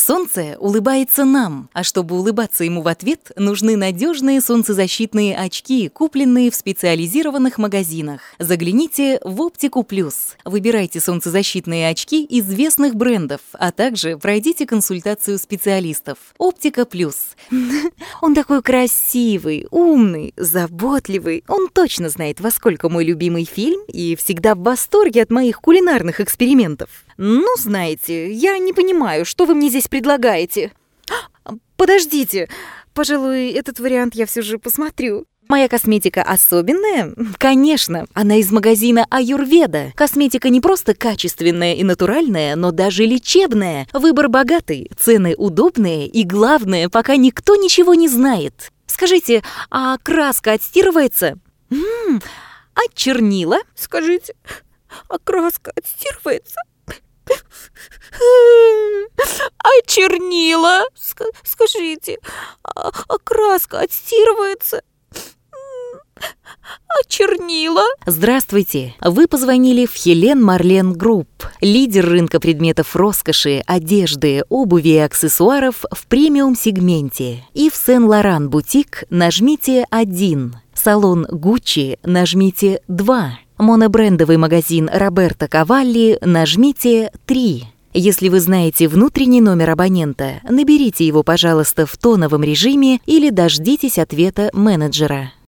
Солнце улыбается нам, а чтобы улыбаться ему в ответ, нужны надежные солнцезащитные очки, купленные в специализированных магазинах. Загляните в Оптику Плюс. Выбирайте солнцезащитные очки известных брендов, а также пройдите консультацию специалистов. Оптика Плюс. Он такой красивый, умный, заботливый. Он точно знает, во сколько мой любимый фильм, и всегда в восторге от моих кулинарных экспериментов. Ну, знаете, я не понимаю, что вы мне здесь предлагаете. Подождите, пожалуй, этот вариант я все же посмотрю. Моя косметика особенная? Конечно, она из магазина Аюрведа. Косметика не просто качественная и натуральная, но даже лечебная. Выбор богатый, цены удобные и, главное, пока никто ничего не знает. Скажите, а краска отстирывается? А чернила? Скажите, а краска отстирывается? А чернила? Скажите, а краска отстирывается? А чернила? Здравствуйте! Вы позвонили в Хелен Марлен Групп, лидер рынка предметов роскоши, одежды, обуви и аксессуаров в премиум-сегменте. И в Сен-Лоран бутик нажмите 1, салон Гуччи нажмите 2, монобрендовый магазин Роберто Кавалли нажмите 3. Если вы знаете внутренний номер абонента, наберите его, пожалуйста, в тоновом режиме или дождитесь ответа менеджера.